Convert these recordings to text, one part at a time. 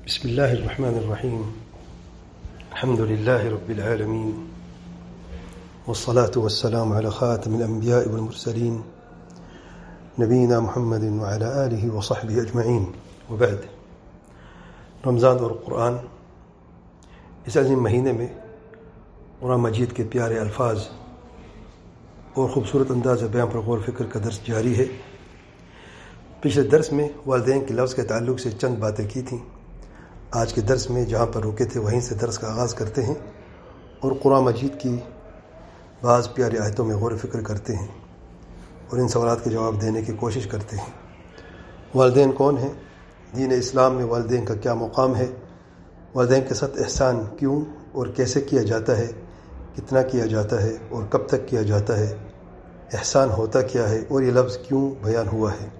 بسم الله الرحمن الرحيم. الحمد لله رب العالمين، والصلاة والسلام على خاتم الأنبياء والمرسلين نبينا محمد وعلى آله وصحبه أجمعين، وبعد. رمضان اور قرآن، اس عظیم مہینے میں قرآن مجید کے پیارے الفاظ اور خوبصورت انداز بیان پر غور و فکر کا درس جاری ہے۔ پچھلے درس میں والدین کے لفظ کے تعلق سے چند باتیں کی تھیں۔ آج کے درس میں جہاں پر رکے تھے وہیں سے درس کا آغاز کرتے ہیں اور قرآن مجید کی بعض پیاری آیتوں میں غور و فکر کرتے ہیں اور ان سوالات کے جواب دینے کی کوشش کرتے ہیں۔ والدین کون ہیں؟ دین اسلام میں والدین کا کیا مقام ہے؟ والدین کے ساتھ احسان کیوں اور کیسے کیا جاتا ہے؟ کتنا کیا جاتا ہے اور کب تک کیا جاتا ہے؟ احسان ہوتا کیا ہے اور یہ لفظ کیوں بیان ہوا ہے؟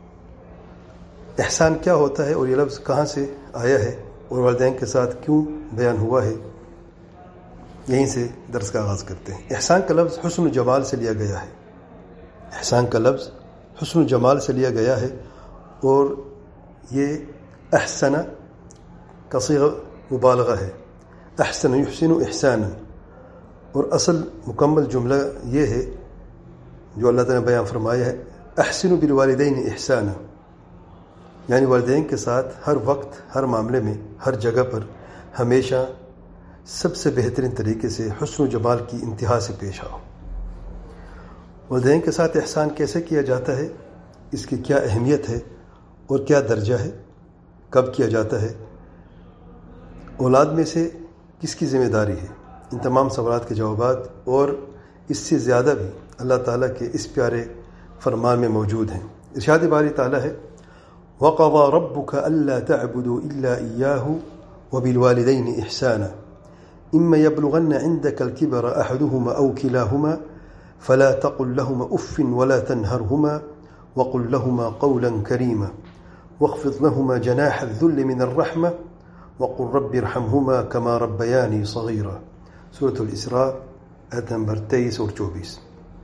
احسان کیا ہوتا ہے اور یہ لفظ کہاں سے آیا ہے اور والدین کے ساتھ کیوں بیان ہوا ہے؟ یہیں سے درس کا آغاز کرتے ہیں۔ احسان کا لفظ حسن و جمال سے لیا گیا ہے۔ احسان کا لفظ حسن و جمال سے لیا گیا ہے اور یہ احسن کا صیغہ مبالغہ ہے۔ احسن یحسن احسانا، اور اصل مکمل جملہ یہ ہے جو اللہ تعالیٰ نے بیان فرمایا ہے، احسن بالوالدین احسانا، یعنی والدین کے ساتھ ہر وقت، ہر معاملے میں، ہر جگہ پر ہمیشہ سب سے بہترین طریقے سے حسن و جمال کی انتہا سے پیش آؤ۔ والدین کے ساتھ احسان کیسے کیا جاتا ہے، اس کی کیا اہمیت ہے اور کیا درجہ ہے، کب کیا جاتا ہے، اولاد میں سے کس کی ذمہ داری ہے، ان تمام سوالات کے جوابات اور اس سے زیادہ بھی اللہ تعالیٰ کے اس پیارے فرمان میں موجود ہیں۔ ارشاد باری تعالیٰ ہے، وَقَضَى رَبُّكَ أَلَّا تَعْبُدُوا إِلَّا إِيَّاهُ وَبِالْوَالِدَيْنِ إِحْسَانًا إِمَّا يَبْلُغَنَّ عِندَكَ الْكِبَرَ أَحَدُهُمَا أَوْ كِلَاهُمَا فَلَا تَقُل لَّهُمَا أُفٍّ وَلَا تَنْهَرْهُمَا وَقُل لَّهُمَا قَوْلًا كَرِيمًا وَاخْفِضْ لَهُمَا جَنَاحَ الذُّلِّ مِنَ الرَّحْمَةِ وَقُل رَّبِّ ارْحَمْهُمَا كَمَا رَبَّيَانِي صَغِيرًا۔ سورۃ الاسراء آیت نمبر 23 اور 24۔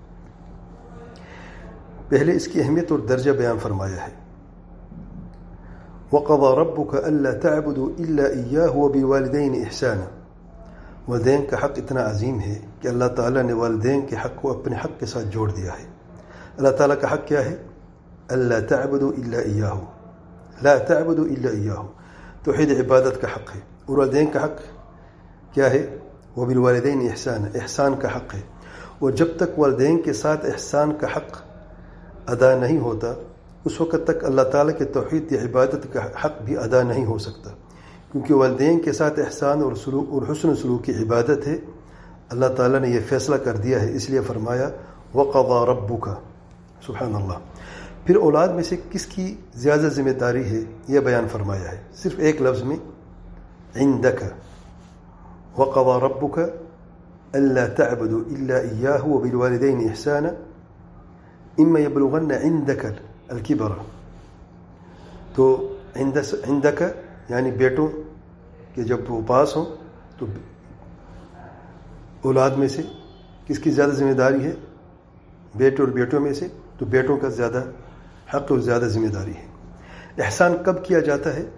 پہلے اس کی اہمیت اور درجہ بیان فرمایا ہے۔ وَقَضَى رَبُّكَ أَلَّا تَعْبُدُوا إِلَّا إِيَّاهُ وَبِالْوَالِدَيْنِ إِحْسَانًا، والدین کا حق اتنا عظیم ہے کہ اللہ تعالیٰ نے والدین کے حق کو اپنے حق کے ساتھ جوڑ دیا ہے۔ اللہ تعالیٰ کا حق کیا ہے؟ أَلَّا تَعْبُدُوا إِلَّا إِيَّاهُ، لا تعبدوا إِلَّا إِيَّاهُ، توحید عبادت کا حق ہے۔ اور والدین کا حق کیا ہے؟ وَبِالْوَالِدَيْنِ إِحْسَانًا، احسان کا حق ہے۔ اور جب تک والدین کے ساتھ احسان کا حق ادا نہیں ہوتا، اس وقت تک اللہ تعالیٰ کے توحید یا عبادت کا حق بھی ادا نہیں ہو سکتا، کیونکہ والدین کے ساتھ احسان اور حسن سلوک کی عبادت ہے۔ اللہ تعالیٰ نے یہ فیصلہ کر دیا ہے، اس لیے فرمایا وَقَضَى رَبُّكَ، سبحان اللہ۔ پھر اولاد میں سے کس کی زیادہ ذمہ داری ہے یہ بیان فرمایا ہے، صرف ایک لفظ میں، عِندَكَ وَقَضَى رَبُّكَ أَلَّا تَعْبُدُوا إِلَّا إِيَّاهُ وَبِالْوَالِدَيْنِ إِحْسَانًا إِمَّا يَبْلُغَنَّ عِندَكَ الکبر، تو عندک یعنی بیٹوں کے جب وہ پاس ہوں تو اولاد میں سے کس کی زیادہ ذمہ داری ہے؟ بیٹے اور بیٹوں میں سے تو بیٹوں کا زیادہ حق اور زیادہ ذمہ داری ہے۔ احسان کب کیا جاتا ہے؟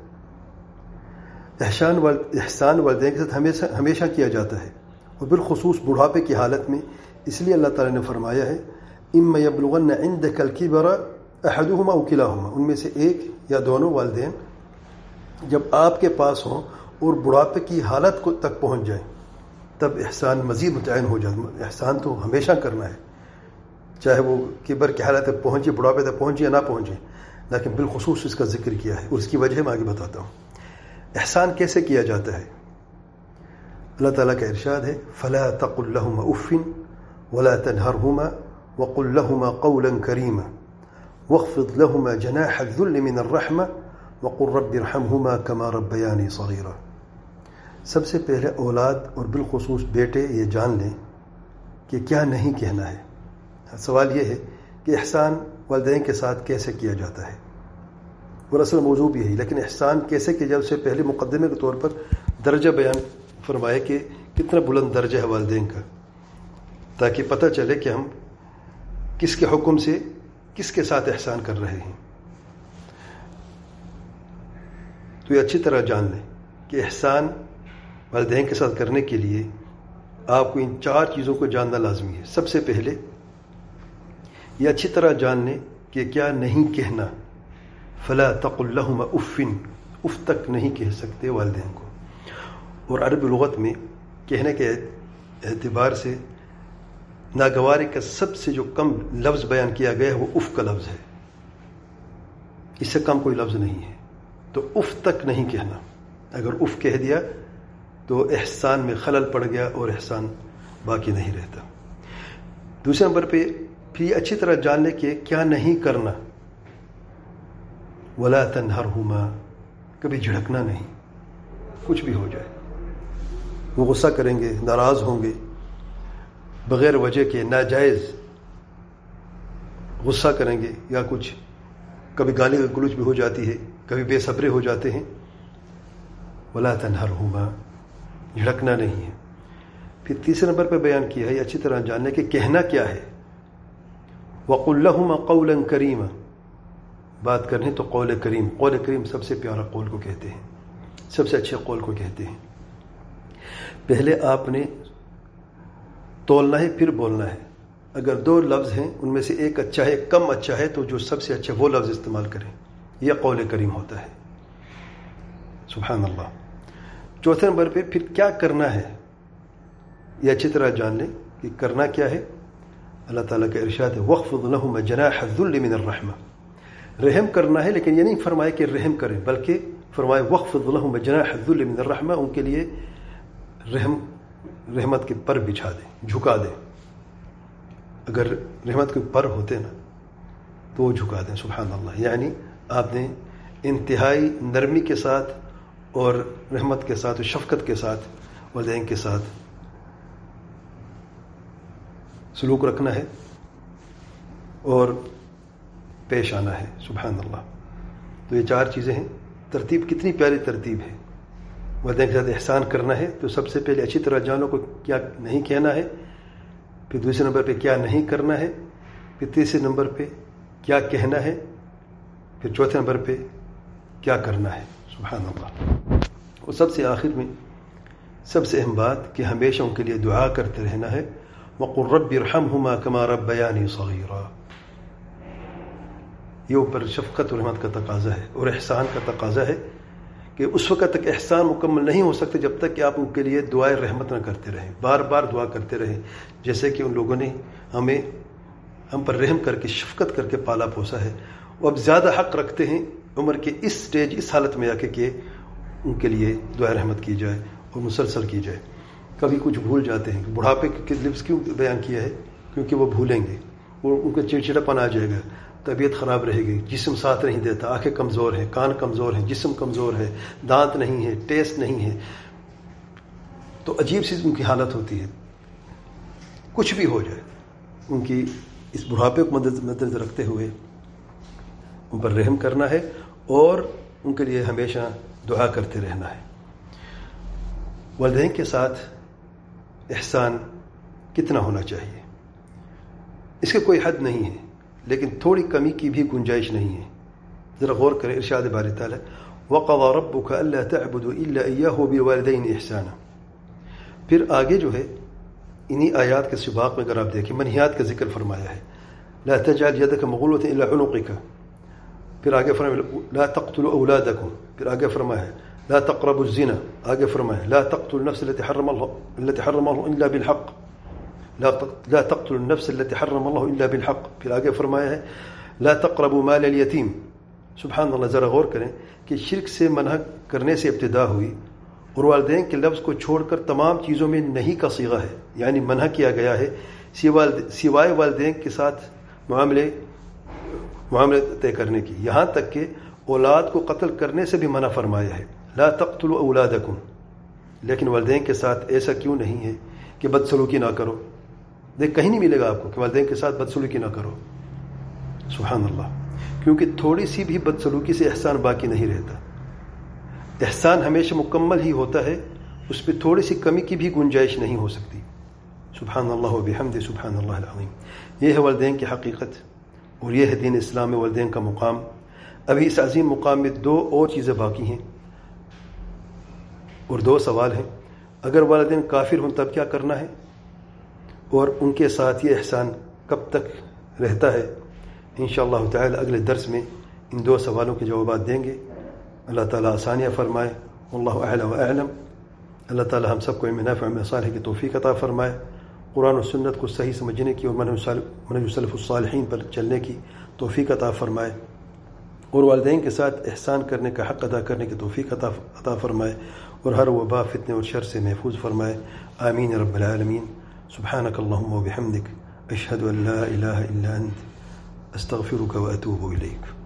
احسان والدین کے ساتھ ہمیشہ کیا جاتا ہے، اور بالخصوص بڑھاپے کی حالت میں، اس لیے اللہ تعالیٰ نے فرمایا ہے اِمَّا يَبْلُغَنَّ عِندَكَ الْكِبَرَ أَحَدُهُمَا أَوْ كِلَاهُمَا، ان میں سے ایک یا دونوں والدین جب آپ کے پاس ہوں اور بڑھاپے کی حالت کو تک پہنچ جائیں، تب احسان مزید متعین ہو جائے۔ احسان تو ہمیشہ کرنا ہے، چاہے وہ کبر کی حالت تک پہنچے، بڑھاپے تک پہنچے یا نہ پہنچے، لیکن بالخصوص اس کا ذکر کیا ہے، اور اس کی وجہ میں آگے بتاتا ہوں۔ احسان کیسے کیا جاتا ہے؟ اللہ تعالیٰ کا ارشاد ہے، فَلَا تَقُل لَّهُمَا أُفٍّ وَلَا تَنْهَرْهُمَا وَقُل لَّهُمَا قَوْلًا كَرِيمًا وَاخْفِضْ لَهُمَا جَنَاحَ الذُّلِّ مِنَ الرَّحْمَةِ وَقُل رَّبِّ ارْحَمْهُمَا كَمَا رَبَّيَانِي صَغِيرًا۔ سب سے پہلے اولاد اور بالخصوص بیٹے یہ جان لیں کہ کیا نہیں کہنا ہے۔ سوال یہ ہے کہ احسان والدین کے ساتھ کیسے کیا جاتا ہے، اور اصل موضوع بھی ہے، لیکن احسان کیسے کیا جائے اس سے پہلے مقدمے کے طور پر درجہ بیان فرمائے کہ کتنا بلند درجہ ہے والدین کا، تاکہ پتہ چلے کہ ہم کس کے حکم سے کس کے ساتھ احسان کر رہے ہیں۔ تو تو یہ اچھی طرح جان لیں کہ احسان والدین کے ساتھ کرنے کے لیے آپ کو ان 4 چیزوں کو جاننا لازمی ہے۔ سب سے پہلے یہ اچھی طرح جان لیں کہ کیا نہیں کہنا، فلا تقل لهما اف تک نہیں کہہ سکتے والدین کو۔ اور عربی لغت میں کہنے کے اعتبار سے ناگواری کا سب سے جو کم لفظ بیان کیا گیا ہے وہ اف کا لفظ ہے، اس سے کم کوئی لفظ نہیں ہے۔ تو اف تک نہیں کہنا، اگر اف کہہ دیا تو احسان میں خلل پڑ گیا اور احسان باقی نہیں رہتا۔ دوسرے نمبر پہ پھر اچھی طرح جان لے کہ کیا نہیں کرنا، ولا تنہرہما، کبھی جھڑکنا نہیں، کچھ بھی ہو جائے، وہ غصہ کریں گے، ناراض ہوں گے، بغیر وجہ کے ناجائز غصہ کریں گے، یا کچھ کبھی گالی گلوچ بھی ہو جاتی ہے، کبھی بے صبرے ہو جاتے ہیں، ولا تنہرہما، جھڑکنا نہیں ہے۔ پھر تیسرے نمبر پہ بیان کیا ہے اچھی طرح جاننے کہ کہنا کیا ہے، وَقُلْ لَهُمَا قَوْلًا كَرِيمًا، بات کرنے تو قول کریم، قول کریم سب سے پیارا قول کو کہتے ہیں، سب سے اچھے قول کو کہتے ہیں۔ پہلے آپ نے تولنا ہے پھر بولنا ہے، اگر 2 لفظ ہیں ان میں سے ایک اچھا ہے ایک کم اچھا ہے تو جو سب سے اچھا وہ لفظ استعمال کریں، یہ قول کریم ہوتا ہے۔ سبحان اللہ۔ چوتھے نمبر پہ پھر کیا کرنا ہے یہ اچھی طرح جان لیں کہ کرنا کیا ہے۔ اللہ تعالیٰ کا ارشاد ہے وَاخْفِضْ لَهُمَ جَنَاحَ الذُّلِّ مِنَ الرَّحْمَةِ، رحم کرنا ہے، لیکن یہ نہیں فرمایا کہ رحم کریں، بلکہ فرمایا وَاخْفِضْ لَهُمَ جَنَاحَ الذُّلِّ مِنَ الرَّحْمَةِ، ان کے لیے رحمت کے پر بچھا دیں، جھکا دیں۔ اگر رحمت کے پر ہوتے نا تو وہ جھکا دیں۔ سبحان اللہ۔ یعنی آپ نے انتہائی نرمی کے ساتھ اور رحمت کے ساتھ اور شفقت کے ساتھ والدین کے ساتھ سلوک رکھنا ہے اور پیش آنا ہے۔ سبحان اللہ۔ تو یہ 4 چیزیں ہیں۔ ترتیب کتنی پیاری ترتیب ہے۔ والدین کے ساتھ احسان کرنا ہے تو سب سے پہلے اچھی طرح جانو کو کیا نہیں کہنا ہے، پھر دوسرے نمبر پہ کیا نہیں کرنا ہے، پھر تیسرے نمبر پہ کیا کہنا ہے، پھر چوتھے نمبر پہ کیا کرنا ہے۔ سبحان اللہ۔ اور سب سے آخر میں سب سے اہم بات کہ ہمیشہ ان کے لیے دعا کرتے رہنا ہے، وَقُلْ رَبِّ ارْحَمْهُمَا كَمَا رَبَّيَانِي صَغِيرًا۔ یہ اوپر شفقت اور رحمت کا تقاضا ہے اور احسان کا تقاضا ہے کہ اس وقت تک احسان مکمل نہیں ہو سکتے جب تک کہ آپ ان کے لیے دعائے رحمت نہ کرتے رہیں، بار بار دعا کرتے رہیں، جیسے کہ ان لوگوں نے ہم پر رحم کر کے شفقت کر کے پالا پوسا ہے۔ وہ اب زیادہ حق رکھتے ہیں عمر کے اس سٹیج، اس حالت میں آ کے کہ ان کے لیے دعائے رحمت کی جائے اور مسلسل کی جائے۔ کبھی کچھ بھول جاتے ہیں، بڑھاپے کے لفظ کیوں بیان کیا ہے؟ کیونکہ وہ بھولیں گے، ان کا چڑچڑاپن آ جائے گا، طبیعت خراب رہے گی، جسم ساتھ نہیں دیتا، آنکھیں کمزور ہیں، کان کمزور ہیں، جسم کمزور ہے، دانت نہیں ہے، ٹیسٹ نہیں ہے، تو عجیب سی ان کی حالت ہوتی ہے۔ کچھ بھی ہو جائے، ان کی اس بڑھاپے کو مد نظر رکھتے ہوئے ان پر رحم کرنا ہے اور ان کے لیے ہمیشہ دعا کرتے رہنا ہے۔ والدین کے ساتھ احسان کتنا ہونا چاہیے؟ اس کے کوئی حد نہیں ہے، لیکن تھوڑی کمی کی بھی گنجائش نہیں ہے۔ ذرا غور کریں، ارشاد باری تعالیٰ وَقَضَى رَبُّكَ أَلَّا تَعْبُدُوا إِلَّا إِيَّاهُ وَبِالْوَالِدَيْنِ إِحْسَانًا۔ پھر آگے جو ہے انہی آیات کے سباق میں اگر آپ دیکھیں منہیات کا ذکر فرمایا ہے، لا تجعل يدك مغلولة إلى عنقك، پھر آگے فرمایا لا تقتلوا أولادكم، پھر آگے فرمایا لا تقربوا الزنا، آگے فرمایا لا تقتلوا النفس التي حرم الله إلا بالحق، لا تقتلوا النفس التي حرم الله إلا بالحق، پھر آگے فرمایا ہے لا تقربوا مال اليتيم۔ سبحان اللہ، ذرا غور کریں کہ شرک سے منع کرنے سے ابتدا ہوئی اور والدین کے لفظ کو چھوڑ کر تمام چیزوں میں نہیں کا صیغہ ہے، یعنی منع کیا گیا ہے سوائے والدین کے ساتھ معاملے طے کرنے کی، یہاں تک کہ اولاد کو قتل کرنے سے بھی منع فرمایا ہے لا تقتلوا اولادکم۔ لیکن والدین کے ساتھ ایسا کیوں نہیں ہے کہ بدسلوکی نہ کرو؟ دیکھ کہیں نہیں ملے گا آپ کو کہ والدین کے ساتھ بدسلوکی نہ کرو۔ سبحان اللہ، کیونکہ تھوڑی سی بھی بدسلوکی سے احسان باقی نہیں رہتا۔ احسان ہمیشہ مکمل ہی ہوتا ہے، اس پہ تھوڑی سی کمی کی بھی گنجائش نہیں ہو سکتی۔ سبحان اللہ و بحمدہ، سبحان اللہ العظیم۔ یہ ہے والدین کی حقیقت اور یہ ہے دین اسلام میں والدین کا مقام۔ ابھی اس عظیم مقام میں 2 اور چیزیں باقی ہیں اور 2 سوال ہیں، اگر والدین کافر ہوں تب کیا کرنا ہے، اور ان کے ساتھ یہ احسان کب تک رہتا ہے۔ انشاءاللہ تعالی اگلے درس میں ان 2 سوالوں کے جوابات دیں گے۔ اللہ تعالیٰ آسانیاں فرمائے۔ واللہ اعلی و اعلم۔ اللہ تعالیٰ ہم سب کو علم نافع و صالح کی توفیق عطا فرمائے، قرآن و سنت کو صحیح سمجھنے کی اور منہج سلف الصالحین پر چلنے کی توفیق عطا فرمائے، اور والدین کے ساتھ احسان کرنے کا حق ادا کرنے کی توفیق عطا فرمائے، اور ہر وبا فتنے اور شر سے محفوظ فرمائے۔ آمین رب العالمین۔ سبحانک اللہم و بحمدک، اشہد ان لا الہ الا انت، استغفرک و اتوب الیک۔